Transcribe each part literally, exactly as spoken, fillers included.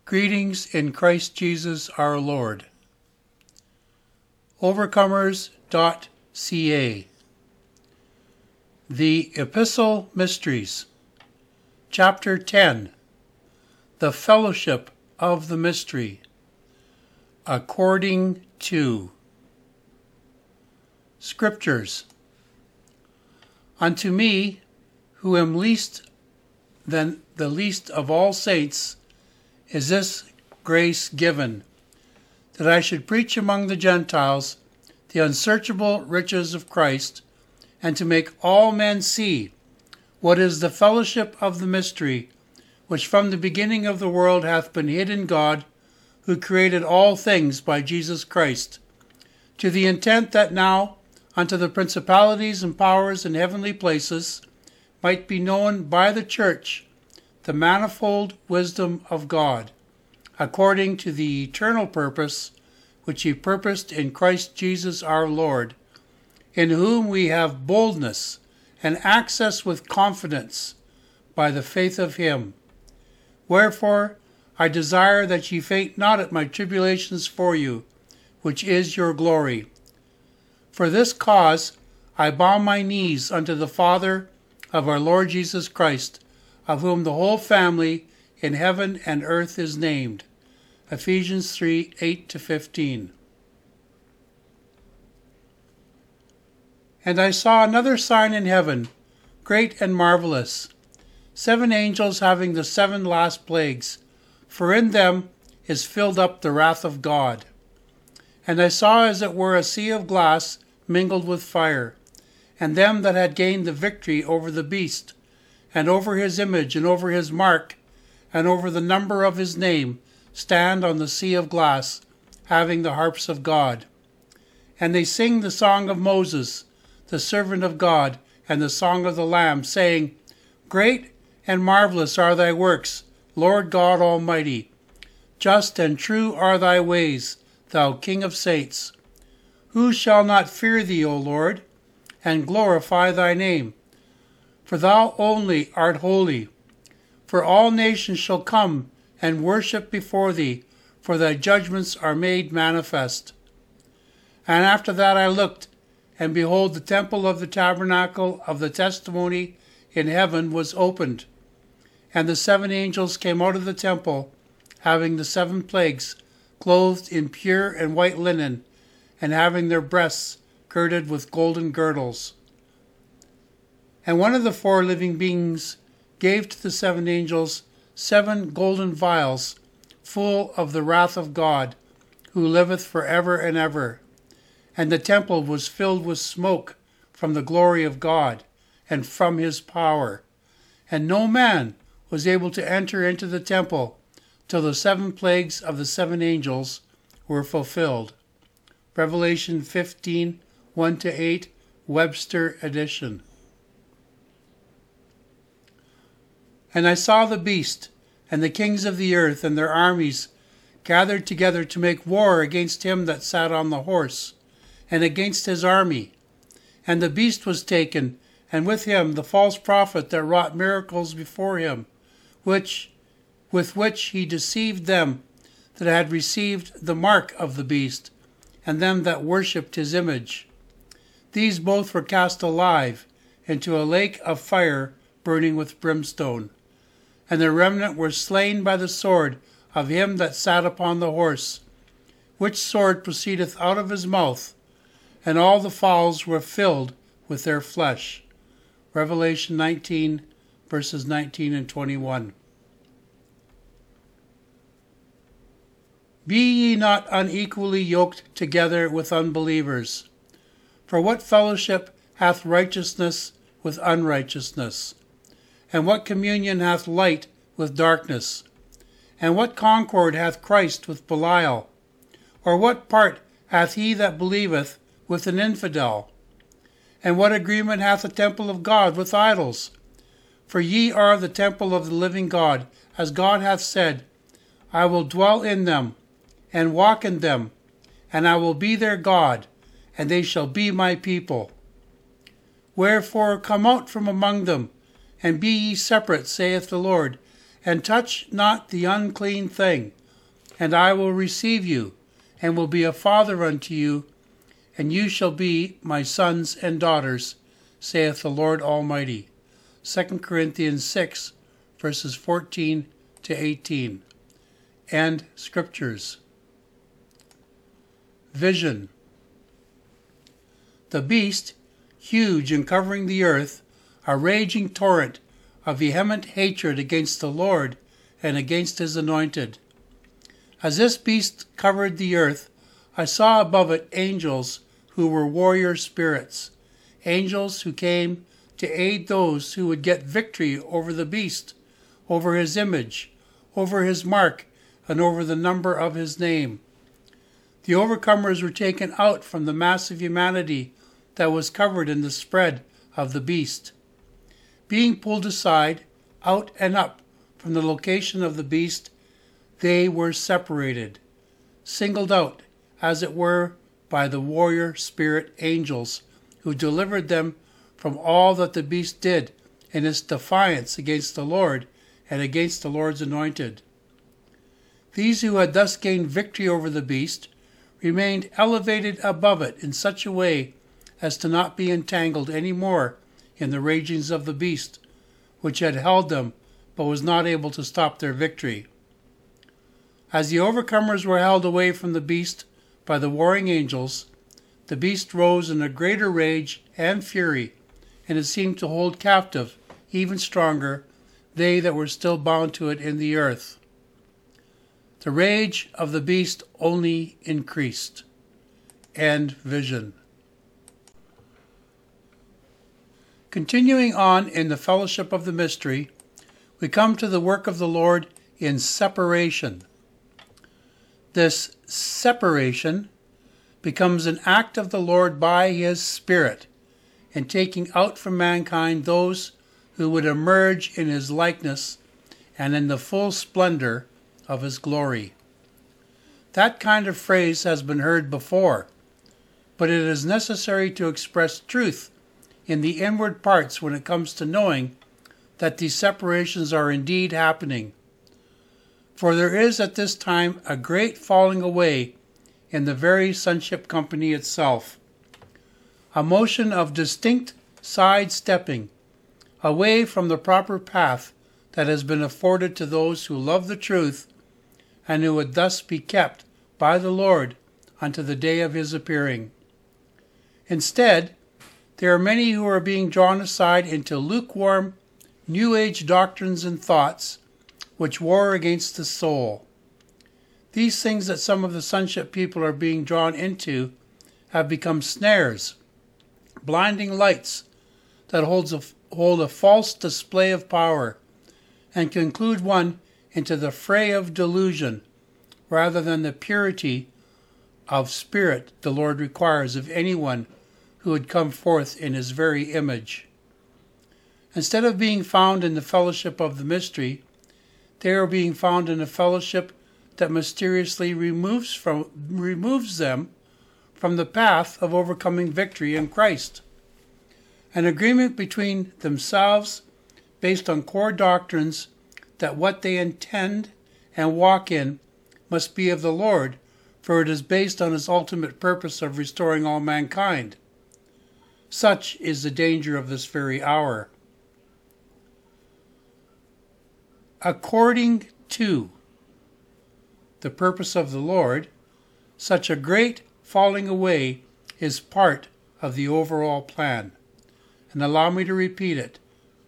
Greetings in Christ Jesus our Lord. Overcomers dot c a. The Epistle Mysteries. Chapter ten. The Fellowship of the Mystery. According to Scriptures. Unto me, who am least than the least of all saints, is this grace given, that I should preach among the Gentiles the unsearchable riches of Christ, and to make all men see what is the fellowship of the mystery, which from the beginning of the world hath been hid in God, who created all things by Jesus Christ, to the intent that now unto the principalities and powers in heavenly places might be known by the church the manifold wisdom of God, according to the eternal purpose which he purposed in Christ Jesus our Lord, in whom we have boldness and access with confidence by the faith of him. Wherefore I desire that ye faint not at my tribulations for you, which is your glory. For this cause I bow my knees unto the Father of our Lord Jesus Christ, of whom the whole family in heaven and earth is named. Ephesians three, eight to fifteen. And I saw another sign in heaven, great and marvelous, seven angels having the seven last plagues, for in them is filled up the wrath of God. And I saw as it were a sea of glass mingled with fire, and them that had gained the victory over the beast, and over his image, and over his mark, and over the number of his name, stand on the sea of glass, having the harps of God. And they sing the song of Moses, the servant of God, and the song of the Lamb, saying, Great and marvelous are thy works, Lord God Almighty. Just and true are thy ways, thou King of saints. Who shall not fear thee, O Lord, and glorify thy name? For thou only art holy. For all nations shall come and worship before thee, for thy judgments are made manifest. And after that I looked, and behold, the temple of the tabernacle of the testimony in heaven was opened. And the seven angels came out of the temple, having the seven plagues, clothed in pure and white linen, and having their breasts girded with golden girdles. And one of the four living beings gave to the seven angels seven golden vials, full of the wrath of God, who liveth for ever and ever. And the temple was filled with smoke from the glory of God, and from his power. And no man was able to enter into the temple till the seven plagues of the seven angels were fulfilled. Revelation fifteen, one to eight, Webster edition. And I saw the beast, and the kings of the earth, and their armies, gathered together to make war against him that sat on the horse, and against his army. And the beast was taken, and with him the false prophet that wrought miracles before him, which with which he deceived them that had received the mark of the beast, and them that worshipped his image. These both were cast alive into a lake of fire burning with brimstone. And the remnant were slain by the sword of him that sat upon the horse, which sword proceedeth out of his mouth, and all the fowls were filled with their flesh. Revelation nineteen, verses nineteen and twenty-one. Be ye not unequally yoked together with unbelievers. For what fellowship hath righteousness with unrighteousness? And what communion hath light with darkness? And what concord hath Christ with Belial? Or what part hath he that believeth with an infidel? And what agreement hath the temple of God with idols? For ye are the temple of the living God, as God hath said, I will dwell in them, and walk in them, and I will be their God, and they shall be my people. Wherefore come out from among them, and be ye separate, saith the Lord, and touch not the unclean thing, and I will receive you, and will be a father unto you, and you shall be my sons and daughters, saith the Lord Almighty. Second Corinthians six, verses fourteen to eighteen. And Scriptures. Vision. The beast, huge and covering the earth, a raging torrent of vehement hatred against the Lord and against his anointed. As this beast covered the earth, I saw above it angels who were warrior spirits, angels who came to aid those who would get victory over the beast, over his image, over his mark, and over the number of his name. The overcomers were taken out from the mass of humanity that was covered in the spread of the beast. Being pulled aside, out and up from the location of the beast, they were separated, singled out, as it were, by the warrior spirit angels, who delivered them from all that the beast did in its defiance against the Lord and against the Lord's anointed. These who had thus gained victory over the beast remained elevated above it in such a way as to not be entangled any more in the ragings of the beast, which had held them but was not able to stop their victory. As the overcomers were held away from the beast by the warring angels, the beast rose in a greater rage and fury, and it seemed to hold captive, even stronger, they that were still bound to it in the earth. The rage of the beast only increased. And vision. Continuing on in the fellowship of the mystery, we come to the work of the Lord in separation. This separation becomes an act of the Lord by his Spirit in taking out from mankind those who would emerge in his likeness and in the full splendor of his glory. That kind of phrase has been heard before, but it is necessary to express truth in the inward parts when it comes to knowing that these separations are indeed happening. For there is at this time a great falling away in the very sonship company itself, a motion of distinct side-stepping away from the proper path that has been afforded to those who love the truth and who would thus be kept by the Lord unto the day of his appearing. Instead, there are many who are being drawn aside into lukewarm, New Age doctrines and thoughts which war against the soul. These things that some of the sonship people are being drawn into have become snares, blinding lights that holds a, hold a false display of power and conclude one into the fray of delusion rather than the purity of spirit the Lord requires of anyone who would come forth in his very image. Instead of being found in the fellowship of the mystery, they are being found in a fellowship that mysteriously removes from removes them from the path of overcoming victory in Christ. An agreement between themselves based on core doctrines that what they intend and walk in must be of the Lord, for it is based on his ultimate purpose of restoring all mankind. Such is the danger of this very hour. According to the purpose of the Lord, such a great falling away is part of the overall plan. And allow me to repeat it.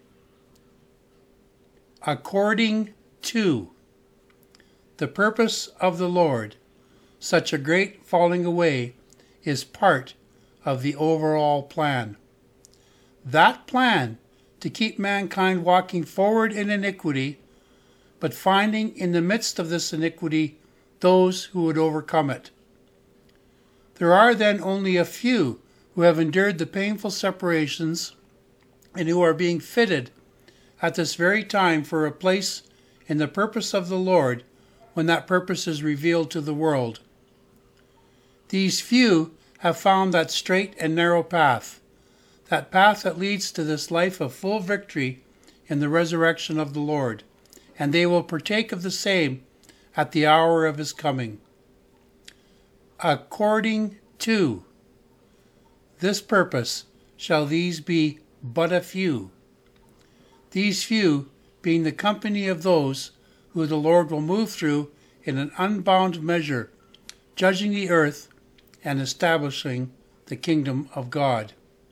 According to the purpose of the Lord, such a great falling away is part of the overall plan. That plan to keep mankind walking forward in iniquity, but finding in the midst of this iniquity those who would overcome it. There are then only a few who have endured the painful separations and who are being fitted at this very time for a place in the purpose of the Lord when that purpose is revealed to the world. These few have found that straight and narrow path, that path that leads to this life of full victory in the resurrection of the Lord, and they will partake of the same at the hour of his coming. According to this purpose shall these be but a few, these few being the company of those who the Lord will move through in an unbound measure, judging the earth and establishing the kingdom of God.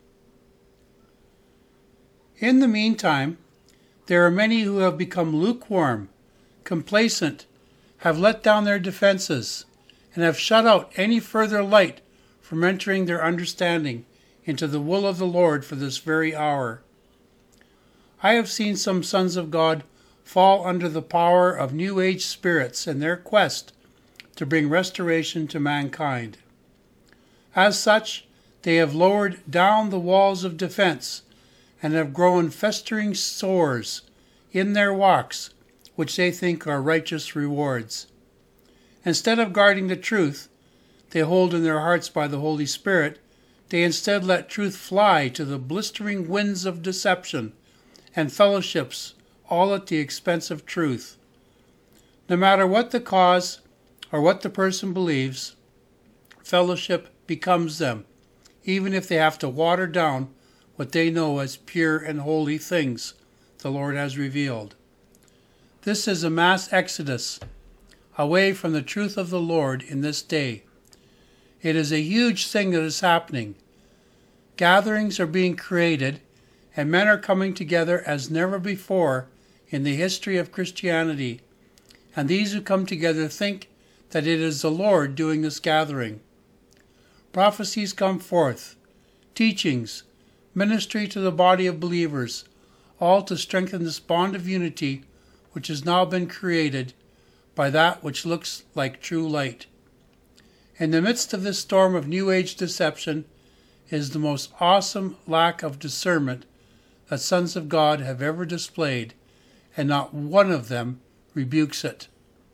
In the meantime, there are many who have become lukewarm, complacent, have let down their defenses, and have shut out any further light from entering their understanding into the will of the Lord for this very hour. I have seen some sons of God fall under the power of New Age spirits in their quest to bring restoration to mankind. As such, they have lowered down the walls of defense and have grown festering sores in their walks, which they think are righteous rewards. Instead of guarding the truth they hold in their hearts by the Holy Spirit, they instead let truth fly to the blistering winds of deception and fellowships, all at the expense of truth. No matter what the cause or what the person believes, fellowship becomes them, even if they have to water down what they know as pure and holy things the Lord has revealed. This is a mass exodus away from the truth of the Lord in this day. It is a huge thing that is happening. Gatherings are being created, and men are coming together as never before in the history of Christianity, and these who come together think that it is the Lord doing this gathering. Prophecies come forth, teachings, ministry to the body of believers, all to strengthen this bond of unity which has now been created by that which looks like true light. In the midst of this storm of New Age deception is the most awesome lack of discernment that sons of God have ever displayed, and not one of them rebukes it.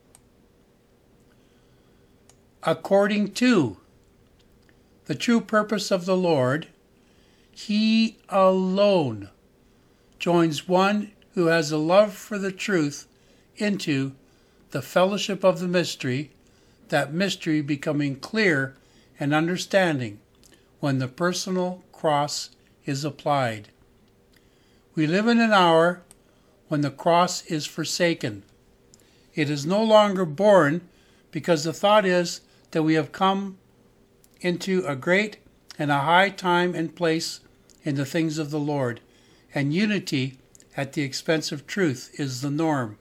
According to the true purpose of the Lord, He alone joins one who has a love for the truth into the fellowship of the mystery, that mystery becoming clear and understanding when the personal cross is applied. We live in an hour when the cross is forsaken. It is no longer borne because the thought is that we have come into a great and a high time and place in the things of the Lord, and unity at the expense of truth is the norm.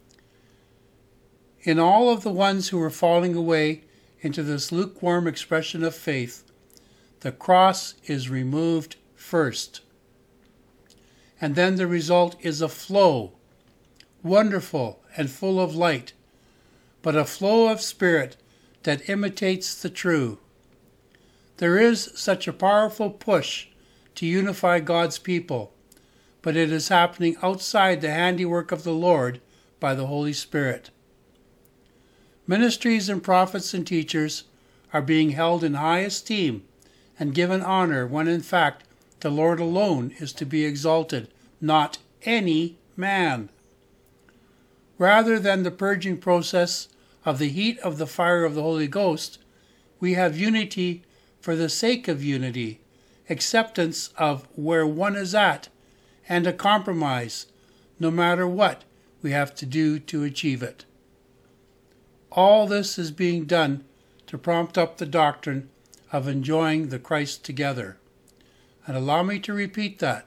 In all of the ones who are falling away into this lukewarm expression of faith, the cross is removed first. And then the result is a flow, wonderful and full of light, but a flow of spirit that imitates the true. There is such a powerful push to unify God's people, but it is happening outside the handiwork of the Lord by the Holy Spirit. Ministries and prophets and teachers are being held in high esteem and given honor when in fact the Lord alone is to be exalted, not any man. Rather than the purging process of the heat of the fire of the Holy Ghost, we have unity for the sake of unity, acceptance of where one is at, and a compromise, no matter what we have to do to achieve it. All this is being done to prompt up the doctrine of enjoying the Christ together. And allow me to repeat that.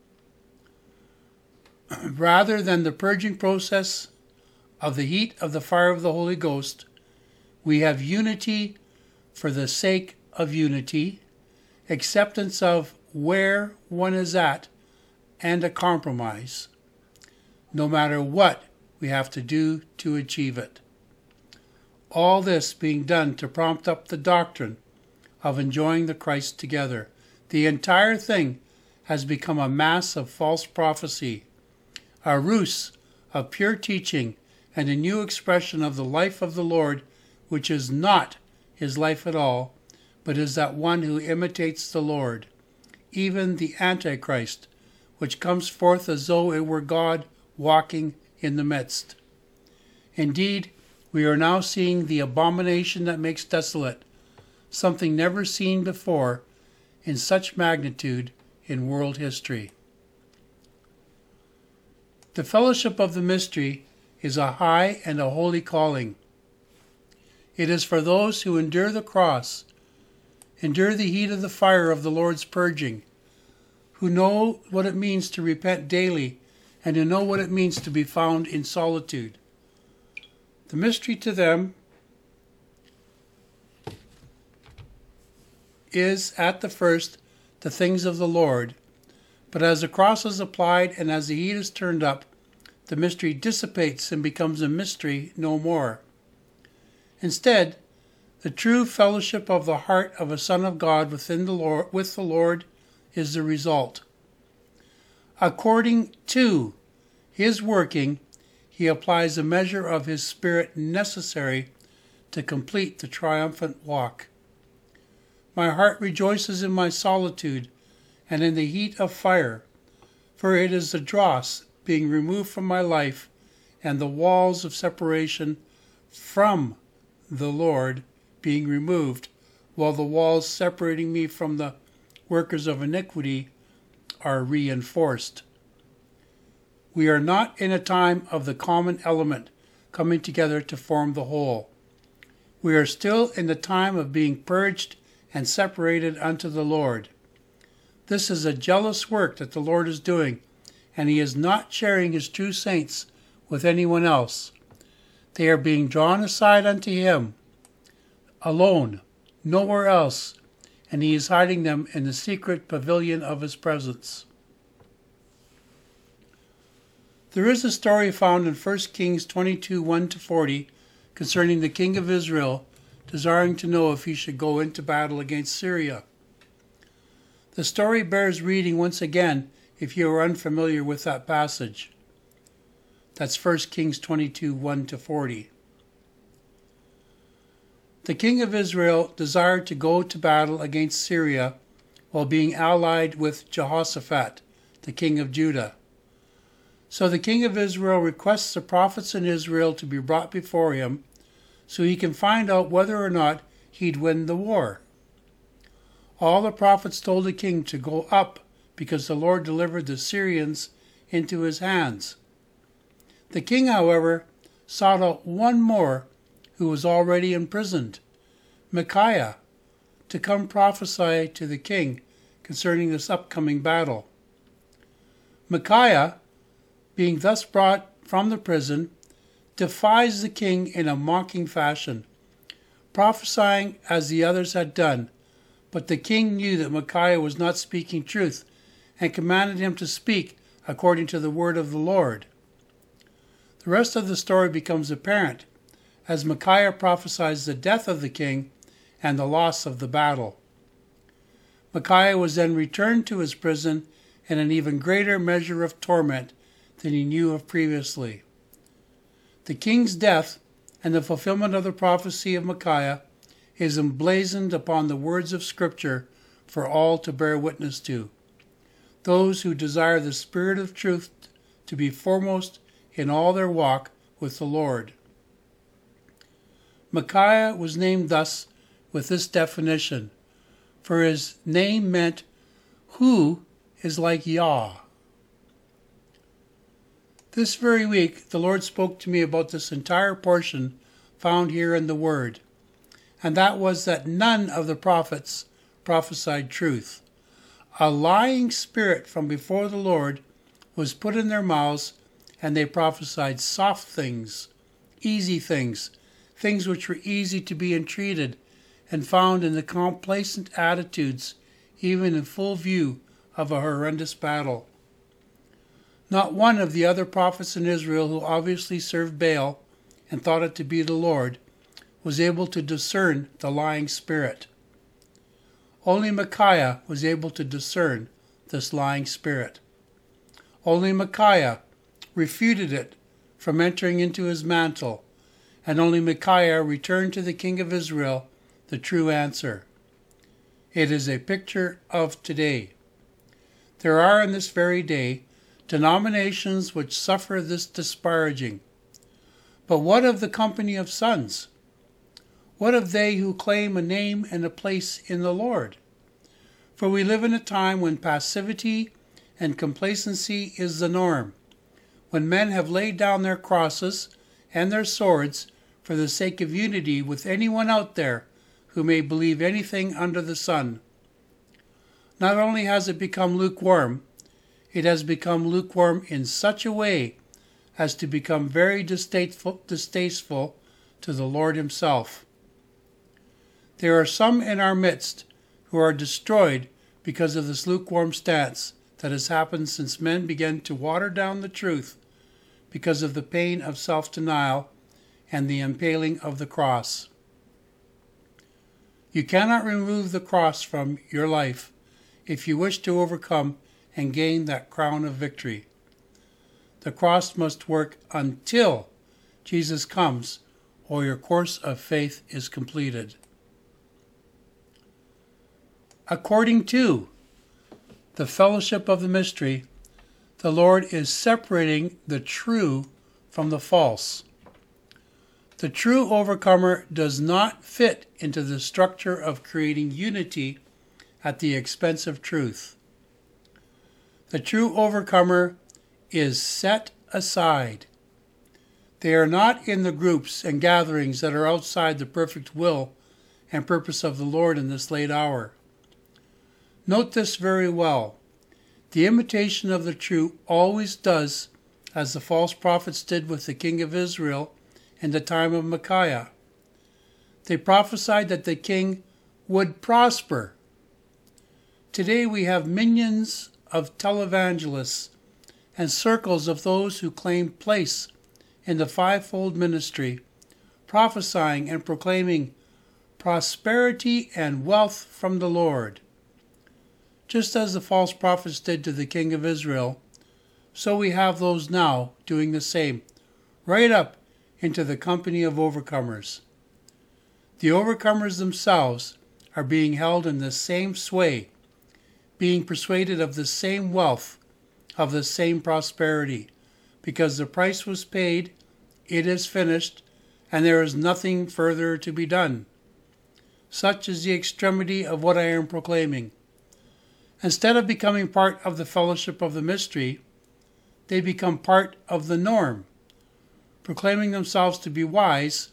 Rather than the purging process of the heat of the fire of the Holy Ghost, we have unity for the sake of unity, acceptance of where one is at, and a compromise, no matter what we have to do to achieve it. All this being done to prompt up the doctrine of enjoying the Christ together. The entire thing has become a mass of false prophecy, a ruse of pure teaching, and a new expression of the life of the Lord, which is not his life at all, but is that one who imitates the Lord, even the Antichrist, which comes forth as though it were God walking in the midst. Indeed, we are now seeing the abomination that makes desolate, something never seen before in such magnitude in world history. The fellowship of the mystery is a high and a holy calling. It is for those who endure the cross, endure the heat of the fire of the Lord's purging, who know what it means to repent daily and who know what it means to be found in solitude. The mystery to them is, at the first, the things of the Lord, but as the cross is applied and as the heat is turned up, the mystery dissipates and becomes a mystery no more. Instead, the true fellowship of the heart of a Son of God within the Lord, with the Lord is the result. According to His working, He applies a measure of His Spirit necessary to complete the triumphant walk. My heart rejoices in my solitude and in the heat of fire, for it is the dross being removed from my life and the walls of separation from the Lord being removed, while the walls separating me from the workers of iniquity are reinforced. We are not in a time of the common element coming together to form the whole. We are still in the time of being purged and separated unto the Lord. This is a jealous work that the Lord is doing, and He is not sharing His true saints with anyone else. They are being drawn aside unto Him, alone, nowhere else, and He is hiding them in the secret pavilion of His presence. There is a story found in First Kings twenty-two, one to forty, concerning the king of Israel desiring to know if he should go into battle against Syria. The story bears reading once again if you are unfamiliar with that passage. That's First Kings twenty-two, one to forty. The king of Israel desired to go to battle against Syria while being allied with Jehoshaphat, the king of Judah. So the king of Israel requests the prophets in Israel to be brought before him so he can find out whether or not he'd win the war. All the prophets told the king to go up because the Lord delivered the Syrians into his hands. The king, however, sought out one more who was already imprisoned, Micaiah, to come prophesy to the king concerning this upcoming battle. Micaiah, being thus brought from the prison, defies the king in a mocking fashion, prophesying as the others had done, but the king knew that Micaiah was not speaking truth and commanded him to speak according to the word of the Lord. The rest of the story becomes apparent as Micaiah prophesies the death of the king and the loss of the battle. Micaiah was then returned to his prison in an even greater measure of torment than he knew of previously. The king's death and the fulfillment of the prophecy of Micaiah is emblazoned upon the words of Scripture for all to bear witness to. Those who desire the Spirit of truth to be foremost in all their walk with the Lord. Micaiah was named thus with this definition, for his name meant, "Who is like Yah?" This very week, the Lord spoke to me about this entire portion found here in the Word, and that was that none of the prophets prophesied truth. A lying spirit from before the Lord was put in their mouths, and they prophesied soft things, easy things, things which were easy to be entreated and found in the complacent attitudes, even in full view of a horrendous battle. Not one of the other prophets in Israel who obviously served Baal and thought it to be the Lord was able to discern the lying spirit. Only Micaiah was able to discern this lying spirit. Only Micaiah refuted it from entering into his mantle, and only Micaiah returned to the king of Israel the true answer. It is a picture of today. There are in this very day denominations which suffer this disparaging. But what of the company of sons? What of they who claim a name and a place in the Lord? For we live in a time when passivity and complacency is the norm, when men have laid down their crosses and their swords for the sake of unity with anyone out there who may believe anything under the sun. Not only has it become lukewarm, it has become lukewarm in such a way as to become very distasteful, distasteful to the Lord himself. There are some in our midst who are destroyed because of this lukewarm stance that has happened since men began to water down the truth because of the pain of self-denial and the impaling of the cross. You cannot remove the cross from your life if you wish to overcome and gain that crown of victory. The cross must work until Jesus comes, or your course of faith is completed. According to the fellowship of the mystery, the Lord is separating the true from the false. The true overcomer does not fit into the structure of creating unity at the expense of truth. The true overcomer is set aside. They are not in the groups and gatherings that are outside the perfect will and purpose of the Lord in this late hour. Note this very well. The imitation of the true always does as the false prophets did with the king of Israel in the time of Micaiah. They prophesied that the king would prosper. Today we have minions of televangelists and circles of those who claim place in the fivefold ministry, prophesying and proclaiming prosperity and wealth from the Lord. Just as the false prophets did to the king of Israel, so we have those now doing the same, right up into the company of overcomers. The overcomers themselves are being held in the same sway, being persuaded of the same wealth, of the same prosperity, because the price was paid, it is finished, and there is nothing further to be done. Such is the extremity of what I am proclaiming. Instead of becoming part of the fellowship of the mystery, they become part of the norm, proclaiming themselves to be wise.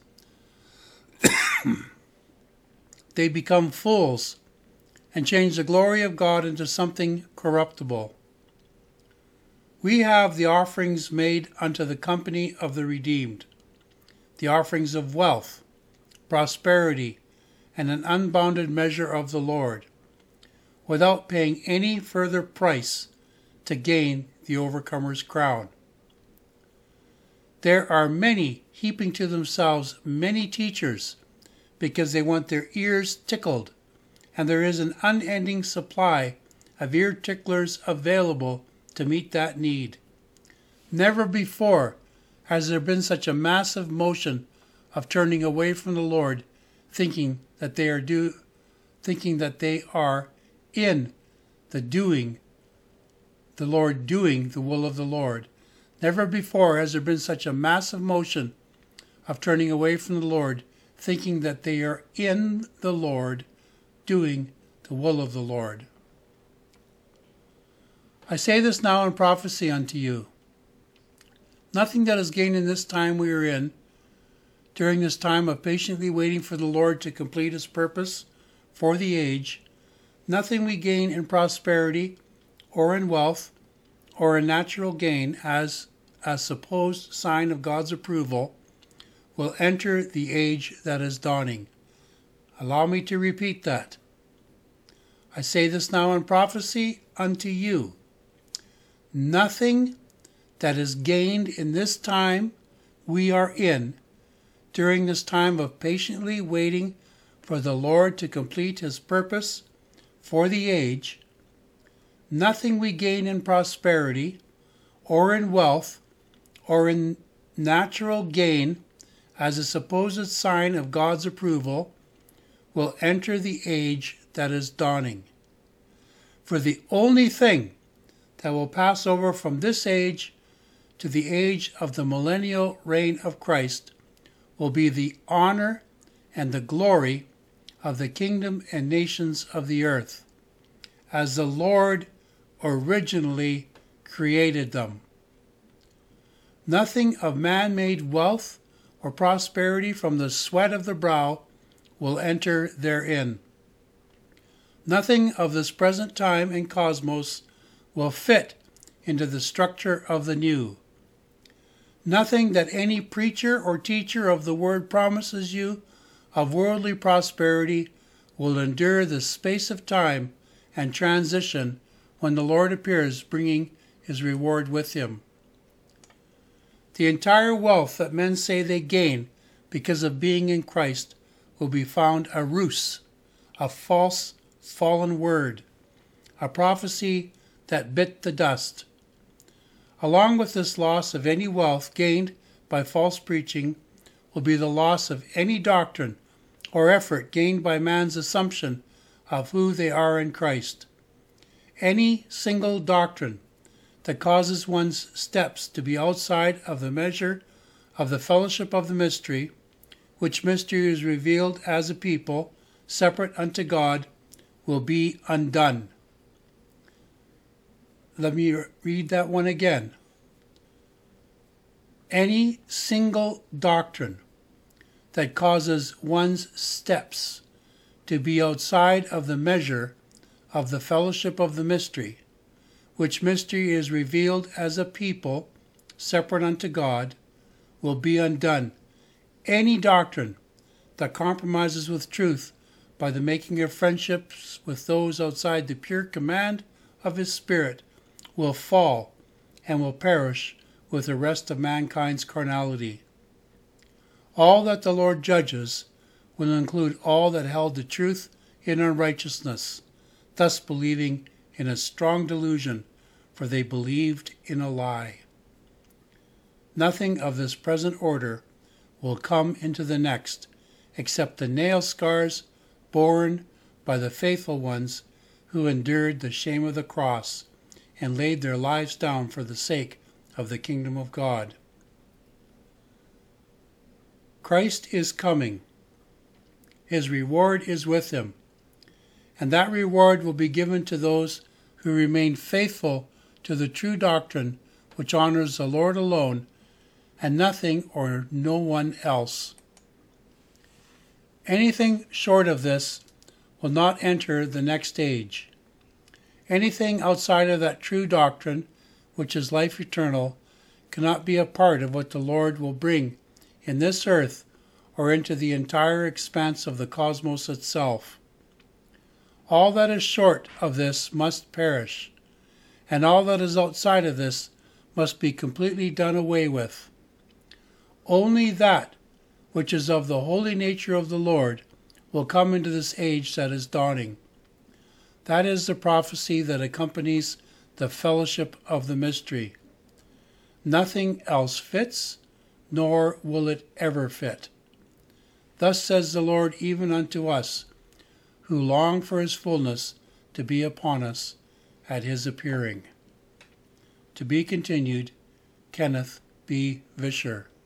They become fools and change the glory of God into something corruptible. We have the offerings made unto the company of the redeemed, the offerings of wealth, prosperity, and an unbounded measure of the Lord, without paying any further price to gain the overcomer's crown. There are many heaping to themselves many teachers because they want their ears tickled, and there is an unending supply of ear ticklers available to meet that need. Never before has there been such a massive motion of turning away from the Lord, thinking that they are do, thinking that they are in the doing, the Lord doing the will of the Lord. Never before has there been such a massive motion of turning away from the Lord, thinking that they are in the Lord, doing the will of the Lord. I say this now in prophecy unto you. Nothing that is gained in this time we are in, during this time of patiently waiting for the Lord to complete his purpose for the age, nothing we gain in prosperity or in wealth or in natural gain as a supposed sign of God's approval will enter the age that is dawning. Allow me to repeat that. I say this now in prophecy unto you. Nothing that is gained in this time we are in, during this time of patiently waiting for the Lord to complete his purpose for the age, nothing we gain in prosperity or in wealth or in natural gain as a supposed sign of God's approval will enter the age that is dawning. For the only thing that will pass over from this age to the age of the millennial reign of Christ will be the honor and the glory of the kingdom and nations of the earth, as the Lord originally created them. Nothing of man-made wealth or prosperity from the sweat of the brow will enter therein. Nothing of this present time and cosmos will fit into the structure of the new. Nothing that any preacher or teacher of the word promises you of worldly prosperity will endure the space of time and transition when the Lord appears, bringing his reward with him. The entire wealth that men say they gain because of being in Christ will be found a ruse, a false, fallen word, a prophecy that bit the dust. Along with this loss of any wealth gained by false preaching will be the loss of any doctrine or effort gained by man's assumption of who they are in Christ. Any single doctrine that causes one's steps to be outside of the measure of the fellowship of the mystery, which mystery is revealed as a people separate unto God, will be undone. Let me read that one again. Any single doctrine that causes one's steps to be outside of the measure of the fellowship of the mystery, which mystery is revealed as a people separate unto God, will be undone. Any doctrine that compromises with truth by the making of friendships with those outside the pure command of his Spirit will fall and will perish with the rest of mankind's carnality. All that the Lord judges will include all that held the truth in unrighteousness, thus believing in a strong delusion, for they believed in a lie. Nothing of this present order will come into the next, except the nail scars borne by the faithful ones who endured the shame of the cross and laid their lives down for the sake of the kingdom of God. Christ is coming. His reward is with him, and that reward will be given to those who remain faithful to the true doctrine which honors the Lord alone and nothing or no one else. Anything short of this will not enter the next age. Anything outside of that true doctrine, which is life eternal, cannot be a part of what the Lord will bring in this earth or into the entire expanse of the cosmos itself. All that is short of this must perish, and all that is outside of this must be completely done away with. Only that which is of the holy nature of the Lord will come into this age that is dawning. That is the prophecy that accompanies the fellowship of the mystery. Nothing else fits, nor will it ever fit. Thus says the Lord even unto us, who long for his fullness to be upon us at his appearing. To be continued, Kenneth B. Vischer.